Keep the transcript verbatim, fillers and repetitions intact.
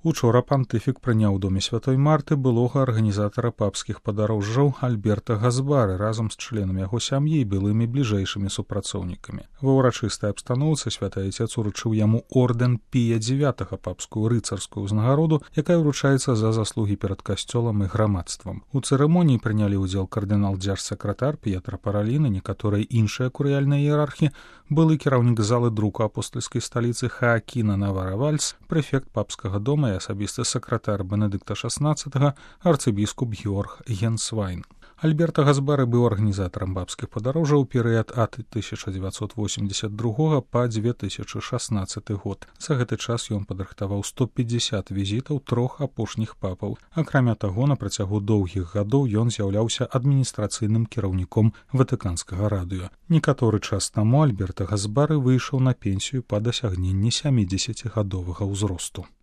Учора пантыфік прыняў у доме святой Марты былога арганізатара папскіх падарожжаў Альберта Газбары разам з членамі яго сям'і і былымі бліжэйшымі супрацоўнікамі. Ва ўрачыстай абстаноўцы святы Айцец уручыў яму ордэн Пія дзевятага, папскую рыцарскую ўзнагароду, якая ўручаецца за заслугі перад касцёлам і грамадствам. У цырымоніі прынялі ўдзел кардынал дзяржсакратар П'етра Паралін і некаторыя іншыя курыяльныя іерархі, былы кіраўнік залы друку апостальскай сталіцы Хаакіна Навара-Вальс, прэфект папскага дома і асабісты сакратар Бенедыкта шаснаццатага, арцыбіскуп Георг Генсвайн. Альберта Газбары быў арганізатарам папскіх падарожжаў у перыяд ад тысяча дзевяцьсот восемьдесят другога па две тысячи шаснаццаты год. За гэты час ён падрыхтаваў сто пятьдесят візітаў трох апошніх папаў. Акрамя таго, на працягу доўгіх гадоў ён з'яўляўся адміністрацыйным кіраўніком ватыканскага радыё. Некаторы час таму Альберта Газбары выйшаў на пенсію па дасягненні сямідзесяцігадовага ўзросту.